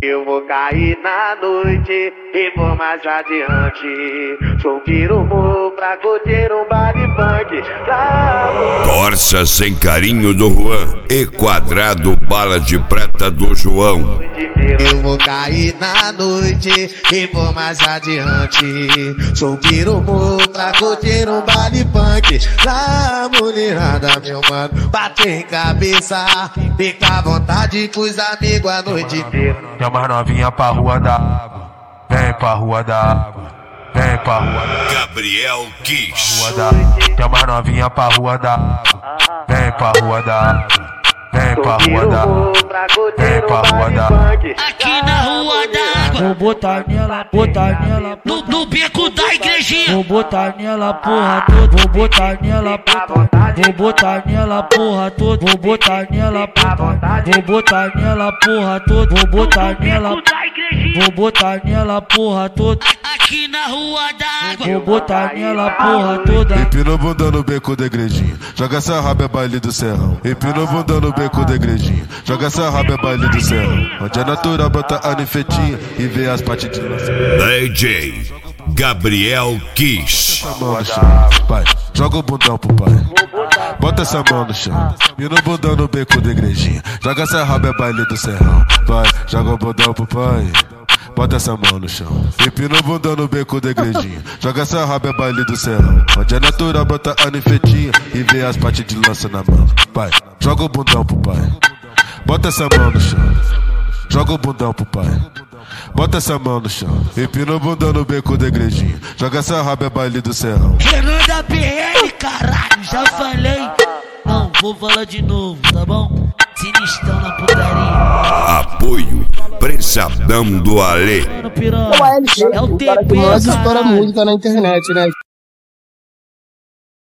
Eu vou cair na noite e vou mais adiante. Subir o morro pra curtir um baile funk. Corsa sem carinho do Juan e quadrado bala de prata do João. Eu vou cair na noite e vou mais adiante. Subir o morro pra curtir um baile funk. Lá, mulherada, meu mano, bate em cabeça. Fica à vontade com os amigos a noite inteira. Chama as novinha pra rua da água. Vem pra rua da água. Vem pra rua da água. Gabriel Kiss. Chama as novinha pra rua da água. Vem pra rua da água. Vem pra rua da água. Vem pra rua da água. Aqui na rua da água. Vou botar nela, No beco da igrejinha. vou botar nela porra toda, vou botar nela porra, vou botar nela porra toda, vou botar nela porra, vou botar nela porra toda, vou botar nela, vou botar nela porra toda, Aqui na rua da água. vou botar nela porra toda. Empina o bundão no beco da igrejinha, joga essa raba é baile do serrão. Empina o bundão no beco da igrejinha, joga essa raba é baile do serrão. Onde é natural bota a nifetinha e vê as partes de lança. DJ Gabriel Kiss. Essa mão no chão, pai, joga o bundão pro pai. Bota essa mão no chão, empina o bundão no beco da igrejinha, joga essa raba é baile do serrão. Vai, joga o bundão pro pai. Bota essa mão no chão, empina o bundão no beco da igrejinha, joga essa raba é baile do serrão. Onde é natural bota a nifetinha e vê as partes de lança na mão. Pai, joga o bundão pro pai. Bota essa mão no chão, joga o bundão pro pai. Bota essa mão no chão, empina o bundão no beco da igrejinha, joga essa raba é baile do serrão. Renan da BR, caralho, já falei. Não, vou falar de novo, tá bom? Sinistrão na putaria. Apoio Prensadão do Alê. Piranha, É o TP, o cara que mais estoura caralho. música na internet, né?